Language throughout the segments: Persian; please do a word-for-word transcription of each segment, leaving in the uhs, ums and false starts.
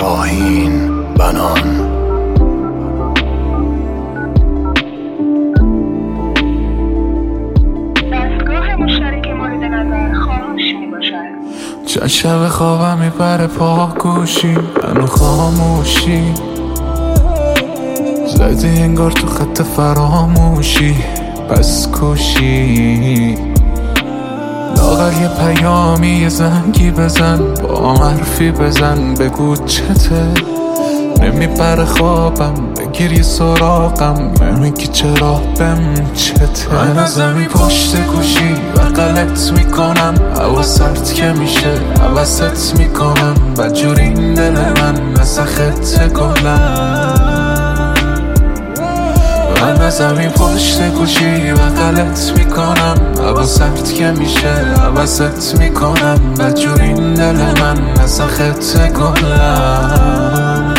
شاهین بنان. دستگاه مشترک مورد نظر خاموش می باشد. چند شب خوابم میپره پا گوشی منو خاموشی زدی انگار تو خط فراموشی پس کوشی لاغر یه پیامی یه زنگی بزن با حرفی بزن بگو چته نمیپره خوابم بگیر یه سراغم نمیگی چرا بهم چته من از زمین پشت گوشی و غلط میکنم هوا سرد که میشه حوست میکنم بدجور این دل من مثل خط گلم من از زمین پشت گوشی و غلط میکنم هوا سرد که میشه حوست میکنم بدجور این دل من مثل خط گلم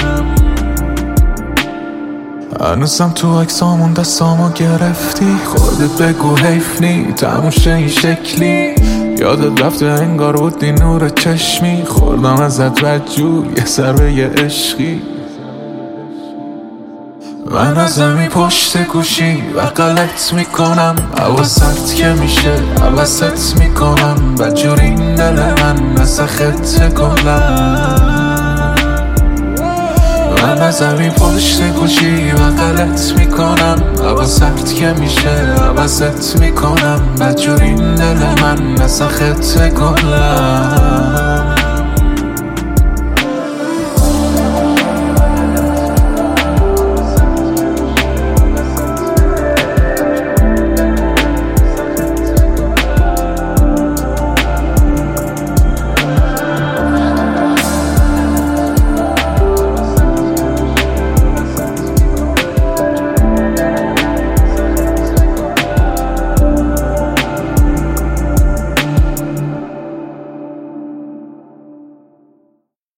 هنوزم تو عکسامون دستامو گرفتی خودت بگو حیف نی تموشه این شکلی یادت رفته انگار بودی نور چشمی خوردم ازت بدجور یه ضربه یه عشقی من از زمین پشت گوشی و غلط میکنم هوا سرد که میشه حوست میکنم بدجور این دل من مثل خط گلم من از زمین پشت گوشی و غلط میکنم هوا سرد که میشه حوست میکنم بدجور این دل من مثل خط گلم.